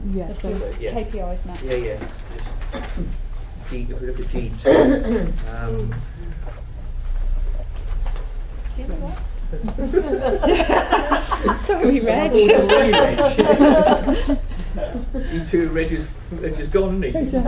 Yeah, Let's so do yeah. KPIs, Matt. Yeah. Just G, if we look at G2, Sorry, Reg. G2, Reg is gone, isn't he?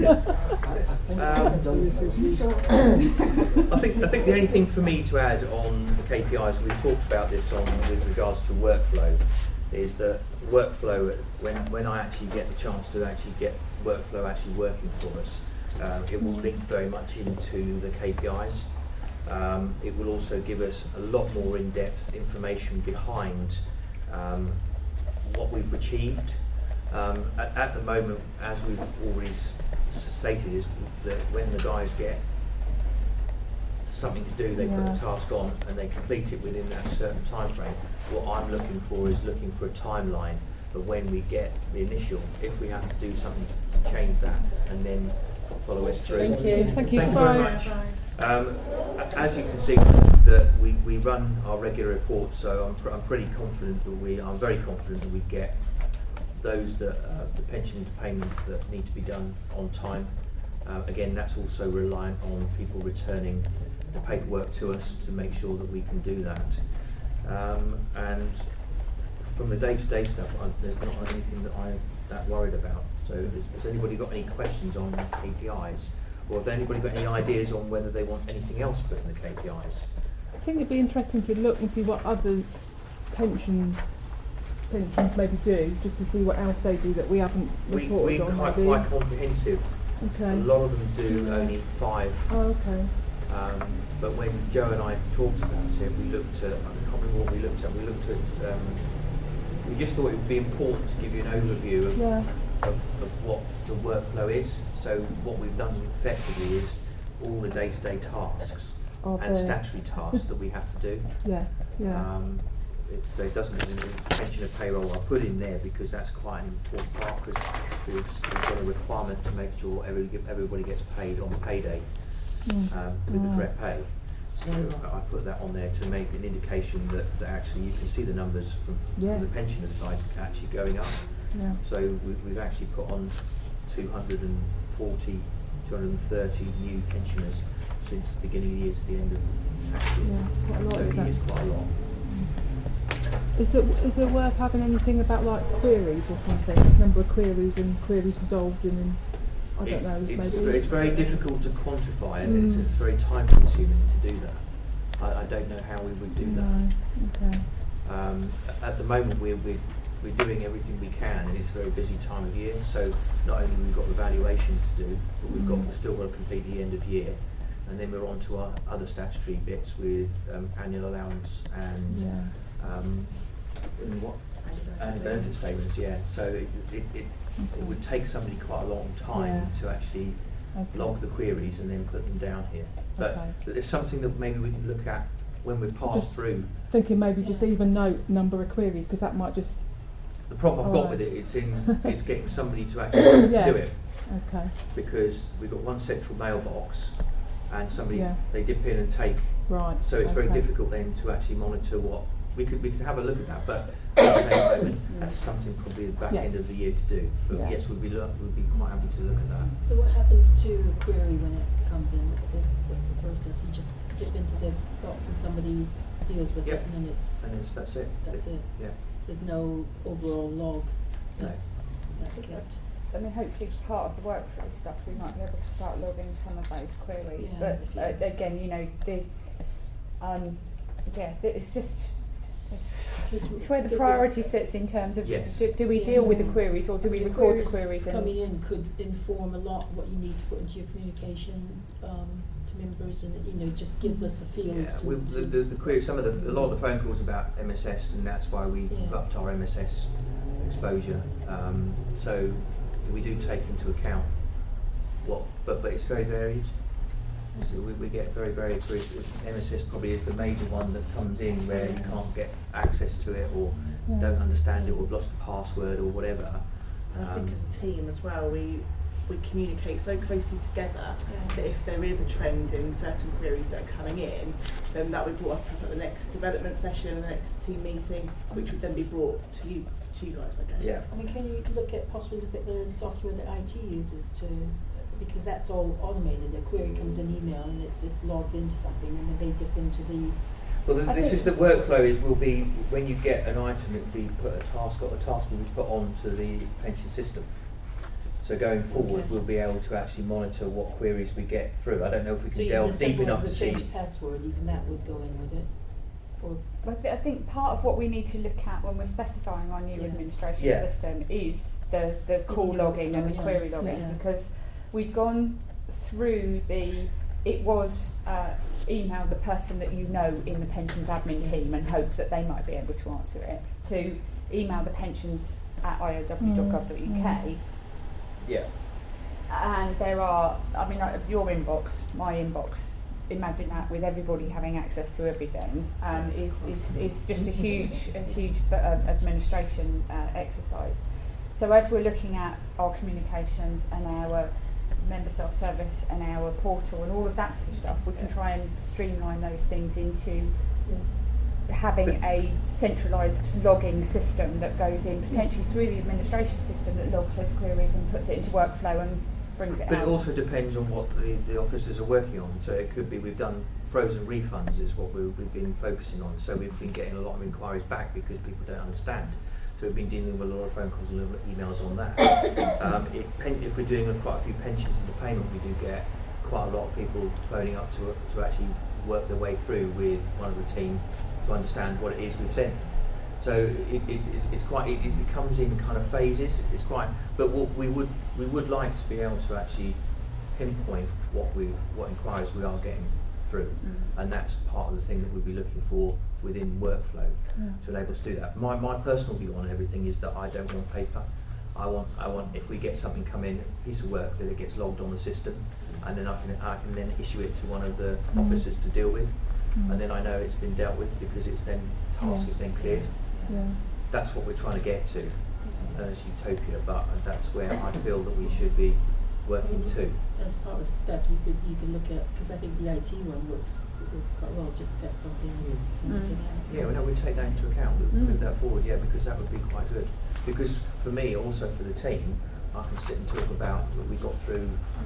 I think the only thing for me to add on the KPIs, and we've talked about this with regards to workflow, is that workflow, when I actually get the chance to actually get workflow actually working for us, it will link very much into the KPIs. It will also give us a lot more in-depth information behind what we've achieved. At the moment, as we've already stated, is that when the guys get something to do, they put a task on and they complete it within that certain time frame. What I'm looking for is a timeline of when we get the initial, if we have to do something to change that, and then follow it through. Thank you. Thank you. Thank you Bye. very much. As you can see, that we run our regular reports, so I'm pretty confident that I'm very confident that we get those that the pension payments that need to be done on time. Again, that's also reliant on people returning the paperwork to us to make sure that we can do that. And from the day-to-day stuff, there's not anything that I'm that worried about. So has anybody got any questions on KPIs? Or have anybody got any ideas on whether they want anything else put in the KPIs? I think it'd be interesting to look and see what other pensions maybe do, just to see what else they do that we haven't reported We're on. quite comprehensive. Okay. A lot of them do only 5. Oh, okay. But when Joe and I talked about it, we looked at, I can't remember what we looked at. We just thought it would be important to give you an overview of what the workflow is. So what we've done effectively is all the day-to-day tasks and statutory tasks that we have to do. So it doesn't mean pension and payroll I put in there because that's quite an important part, because we've got a requirement to make sure everybody gets paid on payday with the correct pay. So I put that on there to make an indication that actually you can see the numbers from the pensioner side actually going up. Yeah. So we've actually put on 230 new pensioners since the beginning of the year to the end of tax year. Quite a lot, So it is quite a lot. Is there worth having anything about like queries or something? Number of queries and queries resolved in I don't know. It's very difficult to quantify, and it's very time consuming to do that. I don't know how we would do that. Okay. At the moment we're doing everything we can, and it's a very busy time of year, so not only we've got the valuation to do, but we've still got to complete the end of year, and then we're on to our other statutory bits with annual allowance and and benefit statements. So it would take somebody quite a long time to actually log the queries and then put them down here. But it's something that maybe we can look at when we pass through. Thinking maybe just even note number of queries, because that might just. The problem I've got with it is it's getting somebody to actually do it. Okay. Because we've got one central mailbox, and somebody they dip in and take. Right. So it's very difficult then to actually monitor what we could have a look at that, but at the same moment that's something probably at the back end of the year to do. But yes, we'd be quite happy to look at that. So what happens to a query when it comes in? What's the process? You just dip into the box and somebody deals with it, and then that's it. That's it. Yeah. There's no overall log that's kept. I mean, hopefully part of the workflow stuff we might be able to start logging some of those queries. But again, it's just it's where the priority sits in terms of do we deal with the queries or do we record the queries? Coming in could inform a lot what you need to put into your communication to members, and it just gives us a feel. The queries, a lot of the phone calls about MSS, and that's why we've upped our MSS exposure. So we do take into account but it's very varied. So we get very, very queries. MSS probably is the major one that comes in where you can't get access to it or don't understand it or have lost the password or whatever. And I think as a team as well, we communicate so closely together that if there is a trend in certain queries that are coming in, then that will be brought up at the next development session and the next team meeting, which would then be brought to you to you guys, I guess. Yeah. I mean, can you look at the software that IT uses because that's all automated. A query comes in email and it's logged into something, and then they dip into the. Well, this is the workflow will be when you get an item, it will be put a task will be put onto the pension system. So going forward, we'll be able to actually monitor what queries we get through. I don't know if we can delve deep enough to see. Change of password, even that would go in with it. I think part of what we need to look at when we're specifying our new administration system is the call logging and the query logging, because we've gone through it was email the person that you know in the pensions admin team and hope that they might be able to answer it, to email the pensions at iow.gov.uk. Yeah. And there are, your inbox, my inbox, imagine that with everybody having access to everything, is just a huge administration exercise. So as we're looking at our communications and our member self-service and our portal and all of that sort of stuff, we can try and streamline those things into having a centralised logging system that goes in potentially through the administration system that logs those queries and puts it into workflow and brings it out. But it also depends on what the officers are working on. So it could be we've done frozen refunds is what we've been focusing on. So we've been getting a lot of inquiries back because people don't understand. So we've been dealing with a lot of phone calls and a lot of emails on that. If we're doing quite a few pensions into payment, we do get quite a lot of people phoning up to actually work their way through with one of the team to understand what it is we've sent. So it's quite. It comes in kind of phases. It's quite. But what we would like to be able to actually pinpoint what inquiries we are getting through, and that's part of the thing that we'll be looking for within workflow to enable us to do that. My personal view on everything is that I don't want paper. I want if we get something come in, a piece of work, that it gets logged on the system, and then I can then issue it to one of the officers to deal with, and then I know it's been dealt with because it's then task is then cleared. Yeah. That's what we're trying to get to as utopia, but that's where I feel that we should be working to. As part of the spec, you could look at, because I think the IT one works quite well. Just spec something similar to that. Yeah, well, no, we take that into account. We'll move that forward. Yeah, because that would be quite good. Because for me, also for the team, I can sit and talk about that we got through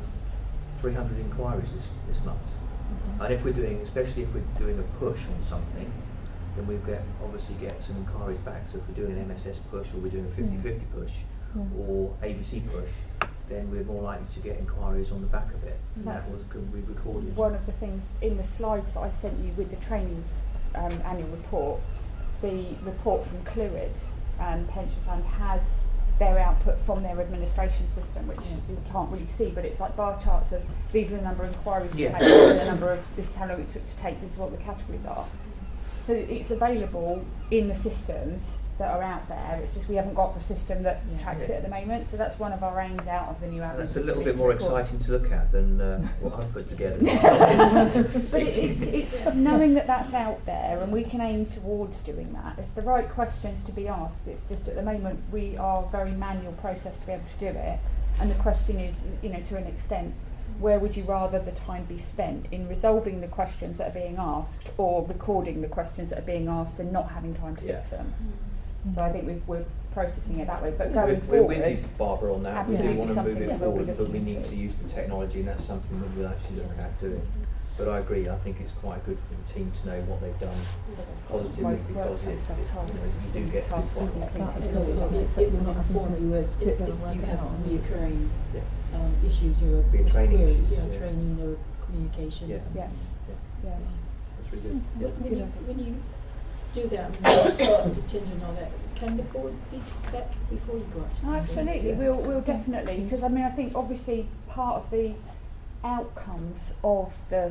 300 inquiries this month, and if we're doing, especially if we're doing a push on something, then we obviously get some inquiries back. So if we're doing an MSS push, or we're doing a 50-50 push, or ABC push, then we're more likely to get inquiries on the back of it. And that can be recorded. One of the things in the slides that I sent you with the training annual report, the report from Clwyd Pension Fund has their output from their administration system, which you can't really see, but it's like bar charts of these are the number of inquiries we made, and the number of this is how long it took to take, this is what the categories are. So it's available in the systems that are out there. It's just we haven't got the system that tracks it at the moment. So that's one of our aims out of the new admin. That's a little bit more exciting to look at than what I've put together. But it's knowing that that's out there, and we can aim towards doing that. It's the right questions to be asked. It's just at the moment we are a very manual process to be able to do it. And the question is, to an extent, where would you rather the time be spent in resolving the questions that are being asked, or recording the questions that are being asked and not having time to fix them? So I think we're processing it that way. But going forward, we're with you, Barbara, on that. We do want to move it forward, but we need to use the technology, and that's something that we'll actually look at doing. But I agree. I think it's quite good for the team to know what they've done positively, because you do get tasks completed. It will inform you as if you have reoccurring issues or queries, training or communications. Yeah. That's really good. When you do that, when you go out to tender and all that, can the board see the spec before you go out to tender? Absolutely, we'll definitely, because I think obviously part of the outcomes of the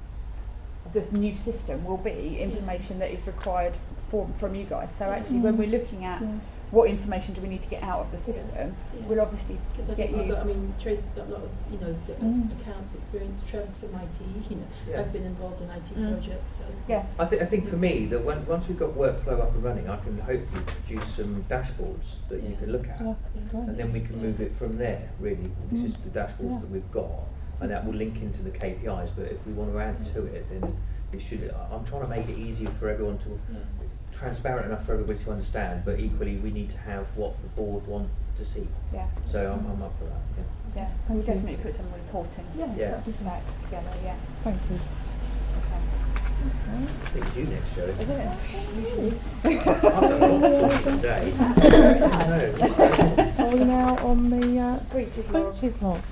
new system will be information that is required from you guys. So actually, when we're looking at what information do we need to get out of the system, we'll obviously get you. Tracy's got a lot of accounts experience. Trevor's from IT. I've been involved in IT projects. So yes, I think for me that once we've got workflow up and running, I can hopefully produce some dashboards that you can look at, and then we can move it from there. Really, this is the dashboards that we've got, and that will link into the KPIs. But if we want to add to it, then it should. I'm trying to make it easier for everyone to transparent enough for everybody to understand, but equally we need to have what the board want to see. Yeah. So I'm up for that. Yeah. Yeah. Thank We'll you. definitely put some reporting. Yeah. Yeah. Sort of back together. Yeah. Thank you. Okay. I think it's you next, Joe. Is it? Usually is. I've done a lot today. Are we now on the Breaches law. breaches log?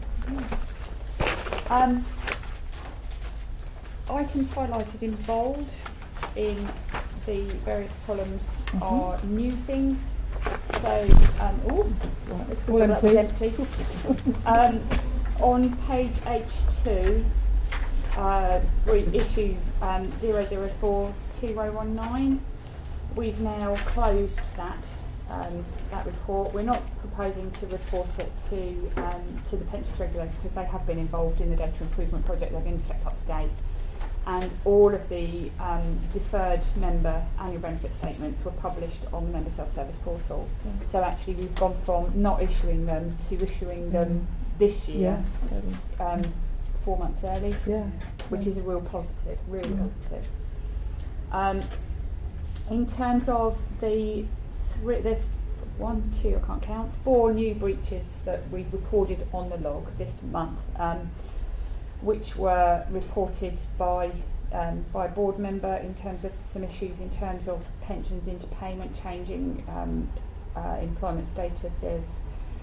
Items highlighted in bold in the various columns Mhm. are new things. So, this All one that was empty. empty. On page H2, issue 0042019, we've now closed that report. We're not proposing to report it to the pensions regulator because they have been involved in the data improvement project. They've been kept up to date, and all of the deferred member annual benefit statements were published on the member self-service portal. Yeah. So actually, we've gone from not issuing them to issuing them this year, 4 months early, Yeah. which is a real positive, really Mm. positive. In terms of the there's 4 new breaches that we've recorded on the log this month, which were reported by a board member in terms of some issues in terms of pensions into payment, changing employment statuses,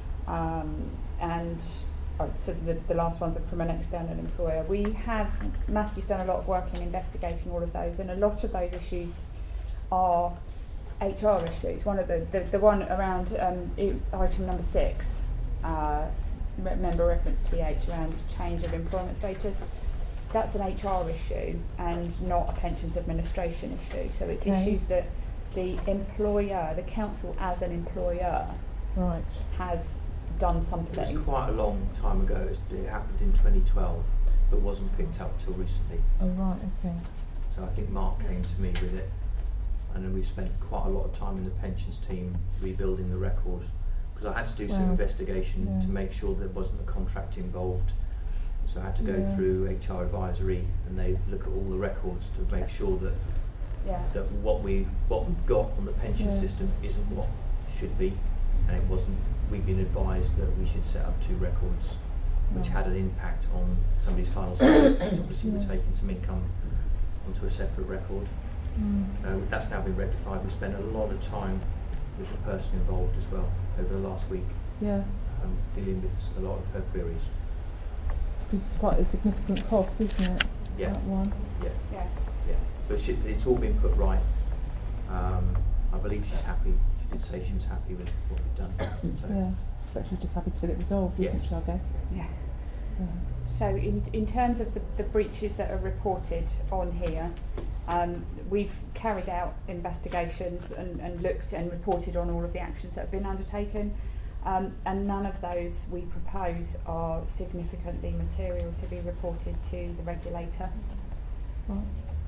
and so the last ones are from an external employer. Matthew's done a lot of work in investigating all of those, and a lot of those issues are HR issues. One of the one around item number 6, member reference TH around change of employment status. That's an HR issue and not a pensions administration issue. So it's Okay. issues that the employer, the council as an employer, Right. has done It was something. quite a long time ago. It happened in 2012, but wasn't picked up till recently. Oh, right, okay. So I think Mark came to me with it, and then we spent quite a lot of time in the pensions team rebuilding the record, because I had to do some Wow. investigation Yeah. to make sure there wasn't a contract involved. So I had to go Yeah. through HR advisory, and they look at all the records to make sure that Yeah. what we've got on the pension Yeah. system isn't what should be, and it wasn't. We've been advised that we should set up 2 records, which Right. had an impact on somebody's final salary, because obviously Yeah. we're taking some income onto a separate record. That's now been rectified. We spent a lot of time with the person involved as well over the last week, Yeah. dealing with a lot of her queries. Because it's quite a significant cost, isn't it? Yeah, That one. yeah, Yeah. yeah. But it's all been put right. I believe she's happy. She did say she was happy with what we've done. So. Yeah. But she's just happy to get it resolved, isn't Yes. she, I guess? Yeah. Yeah. So in terms of the breaches that are reported on here, we've carried out investigations and looked and reported on all of the actions that have been undertaken, and none of those we propose are significantly material to be reported to the regulator. Right.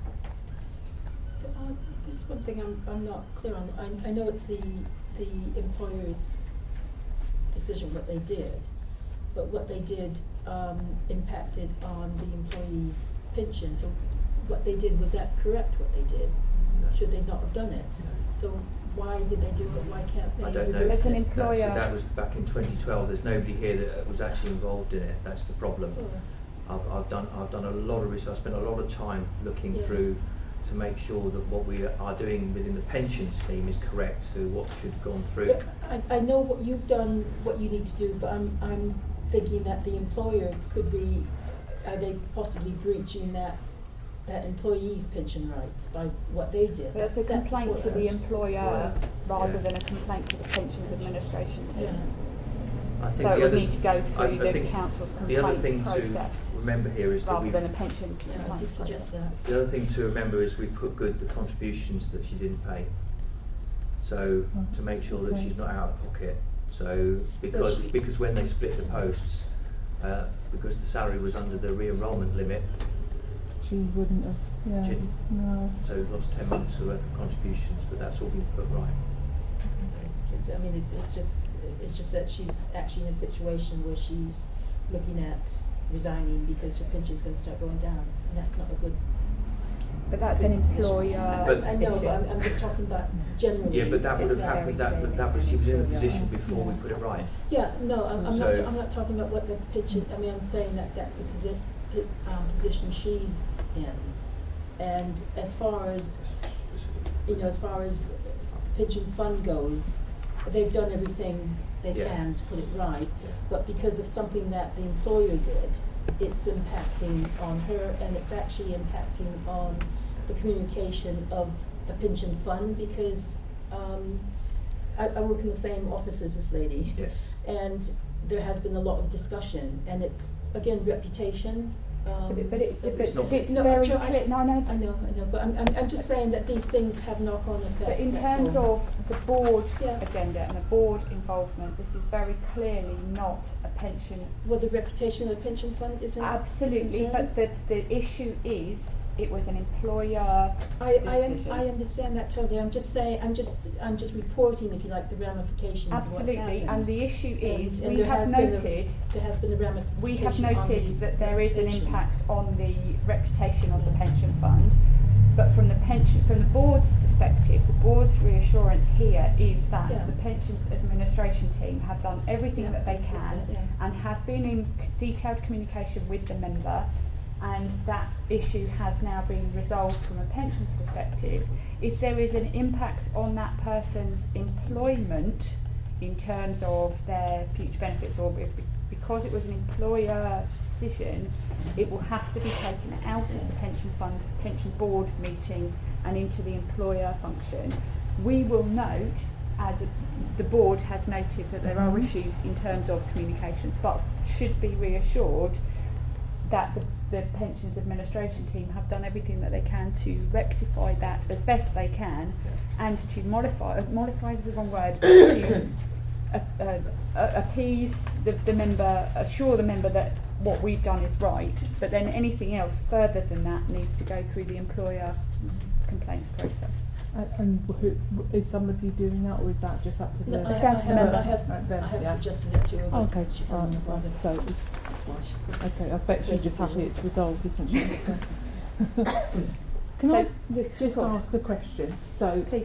Just one thing I'm not clear on. I know it's the employer's decision what they did, but what they did impacted on the employee's pension. So what they did, was that correct what they did? No. Should they not have done it? So why did they do it? Why can't they I don't know. reverse As an it? employer- That was back in 2012. There's nobody here that was actually involved in it. That's the problem. Oh, I've done a lot of research. I spent a lot of time looking Yeah. through to make sure that what we are doing within the pension scheme is correct to what should have gone through. yeah, I know what you've done, what you need to do, but I'm thinking that the employer could be, are they possibly breaching that employee's pension rights by what they did? That's a complaint to the what- employer rather Yeah. than a complaint to the pensions administration team. Yeah. I think So the it would other- need to go through I the think council's the other thing complaints process to remember here is that rather we've than a pensions Yeah, I complaints did suggest process. that. the other thing to remember is we put good the contributions that she didn't pay. So to make sure that Okay. she's not out of pocket. So because when they split the posts, because the salary was under the re-enrolment limit, She wouldn't have. Yeah. She- No. so we lost 10 months worth of contributions, but that's all been put right. It's just that she's actually in a situation where she's looking at resigning because her pension's going to start going down, and that's not a good But that's an employer But- I know, issue. but I'm just talking about generally. Yeah, but that would It's have happened, that was, she was in a position before we put it right. Yeah, no, I'm So- not talking about what the pigeon, I mean, I'm saying that that's a position she's in. And as far as, as far as Pigeon Fund goes, they've done everything they Yeah. can to put it right. Yeah. But because of something that the employer did, it's impacting on her, and it's actually impacting on the communication of the pension fund, because I work in the same office as this lady. Yes. And there has been a lot of discussion, and it's, again, reputation. But It's not- it's No, very sure, clear. No, I know, but I'm just saying that these things have knock-on effects. But in that's terms all. of the board Yeah. agenda and the board involvement, this is very clearly not a pension. Well, the reputation of the pension fund isn't. Absolutely, concern? but the issue is it was an employer decision. I understand that totally. I'm just saying, I'm just reporting, if you like, the ramifications of what's Absolutely, happened. and the issue is And we there have has been noted. There has been a ramification. We have on noted the that there is an reputation. impact on the reputation of the pension fund, but from the board's perspective, the board's reassurance here is that Yeah. the pensions administration team have done everything Yeah, that they that's it, can yeah. and have been in detailed communication with the member, and that issue has now been resolved from a pensions perspective. If there is an impact on that person's employment in terms of their future benefits, or because it was an employer decision, it will have to be taken out of the pension fund, pension board meeting and into the employer function. We will note, the board has noted, that there are issues in terms of communications, but should be reassured that the pensions administration team have done everything that they can to rectify that as best they can, and to modify is the wrong word, to appease the member, assure the member that what we've done is right, but then anything else further than that needs to go through the employer complaints process. And is somebody doing that, or is that just up to the? No, It's down to the member. I have Right, then, yeah. suggested it to her, but Okay, she doesn't right, bother. so it's okay. I expect she's just happy it's resolved, isn't she? Can So, I yes, just of course. ask a question? So, Please.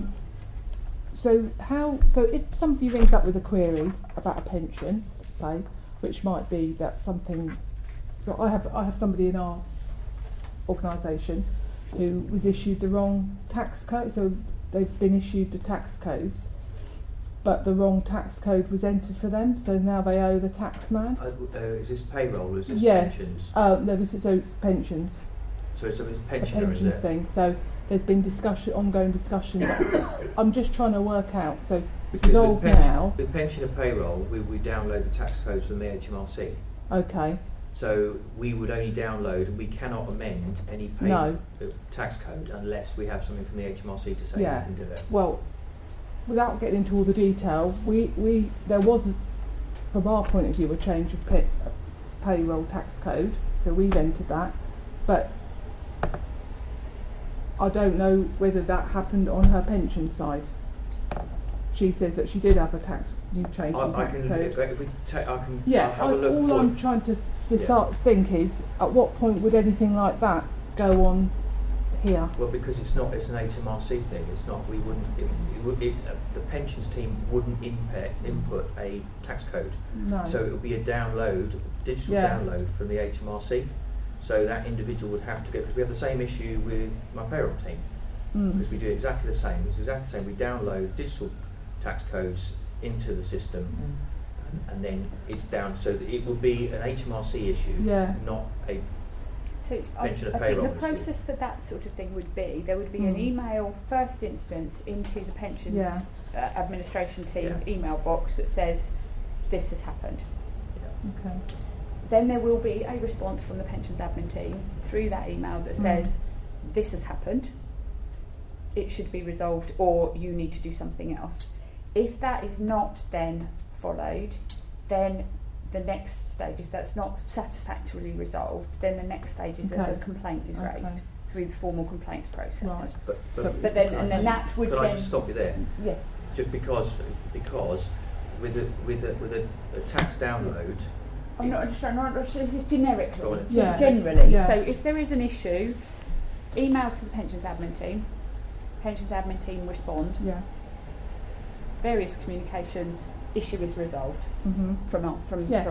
so if somebody rings up with a query about a pension, say, which might be that something, so I have somebody in our organisation who was issued the wrong tax code, so they've been issued the tax codes, but the wrong tax code was entered for them, so now they owe the tax man. Is this payroll or is this Yes. pensions? No, this is, so it's pensions. So it's a A pensioner, is pensions it? thing. So there's been ongoing discussion. But I'm just trying to work out. So it's Because resolved now. with pensioner payroll, we download the tax codes from the HMRC. Okay. So we would only download, and we cannot amend any tax code unless we have something from the HMRC to say Yeah. we can do it. Well, without getting into all the detail, there was, from our point of view, a change of payroll tax code. So we've entered that, but I don't know whether that happened on her pension side. She says that she did have a new change in I tax can, code. if we take, I can Yeah, I'll have a look all for I'm trying to think is, at what point would anything like that go on here? Well, because it's an HMRC thing. It's not. We wouldn't. The pensions team wouldn't input a tax code. No. So it would be a digital Yeah. download from the HMRC. So that individual would have to go, because we have the same issue with my payroll team. Because we do exactly the same. It's exactly the same. We download digital tax codes into the system, and then it's down. So that it would be an HMRC issue, Yeah. not a. So I pensioner think payroll the issue. process for that sort of thing would be, there would be an email first instance into the pensions Yeah. administration team Yeah. email box that says this has happened. Okay. Then there will be a response from the pensions admin team through that email that says this has happened, it should be resolved, or you need to do something else. If that is not then followed, then the next stage, if that's not satisfactorily resolved, then the next stage is that Okay. a complaint is Okay. raised through the formal complaints process. Right. But then that would Could then I just stop you there? yeah. Just because with a tax download. I'm not just generically. Go on. Yeah. Generally. Yeah. So if there is an issue, email to the pensions admin team respond, Yeah. various communications, issue is resolved from Yes.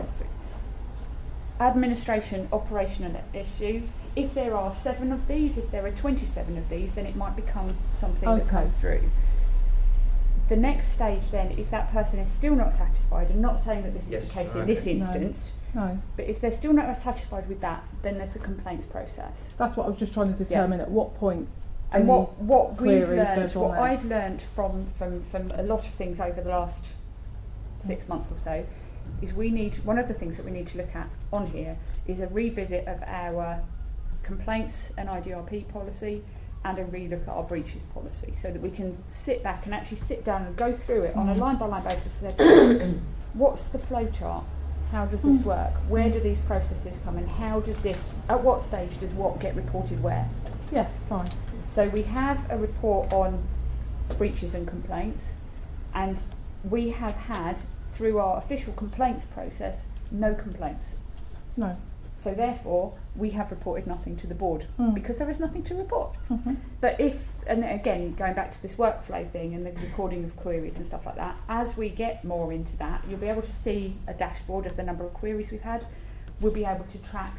administration, operational issue. If there are 7 of these, if there are 27 of these, then it might become something that Okay. comes through. The next stage then, if that person is still not satisfied, and not saying that this Yes, is the case in okay. this No. instance, No, but if they're still not satisfied with that, then there's a complaints process. that's what I was just trying to determine at what point. And any what we've query learned, goes on what there. I've learned from a lot of things over the last 6 months or so, is one of the things that we need to look at on here is a revisit of our complaints and IDRP policy and a relook at our breaches policy, so that we can sit back and actually sit down and go through it on a line by line basis and say, what's the flow chart? How does this work? Where do these processes come in? How does this, at what stage does what get reported where? Yeah, fine. So we have a report on breaches and complaints, and we have had, through our official complaints process, no complaints. No. So therefore, we have reported nothing to the board, because there is nothing to report. Mm-hmm. But if, and again, going back to this workflow thing and the recording of queries and stuff like that, as we get more into that, you'll be able to see a dashboard of the number of queries we've had. We'll be able to track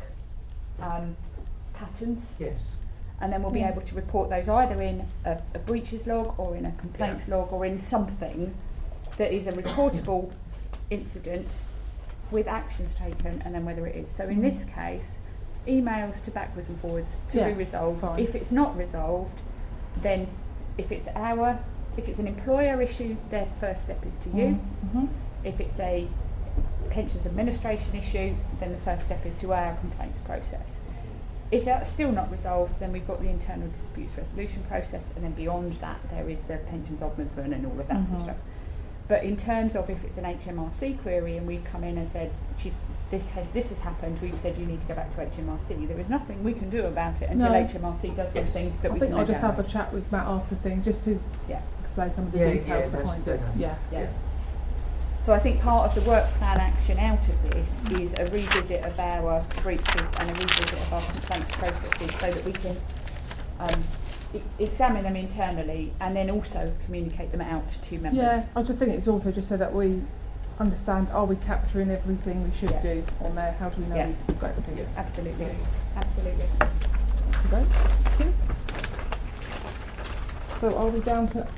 patterns, Yes. and then we'll be able to report those either in a breaches log or in a complaints log or in something that is a reportable incident with actions taken, and then whether it is. So in this case, emails to backwards and forwards to be resolved. Fine. If it's not resolved, then if it's an employer issue, their first step is to you. Mm-hmm. If it's a pensions administration issue, then the first step is to our complaints process. If that's still not resolved, then we've got the internal disputes resolution process, and then beyond that there is the pensions ombudsman and all of that sort of stuff. But in terms of if it's an HMRC query and we've come in and said, this has happened, we've said you need to go back to HMRC, there is nothing we can do about it until No. HMRC does something that I we think can I'll just have a generate. chat with Matt after thing, just to explain some of the details that's behind it. fair. Yeah. Yeah. So I think part of the work plan action out of this is a revisit of our breaches and a revisit of our complaints processes, so that we can examine them internally and then also communicate them out to members. Yeah, I just think it's also just so that we understand, are we capturing everything we should do on there? How do we know we've got everything? Absolutely. Absolutely. Okay. So are we down to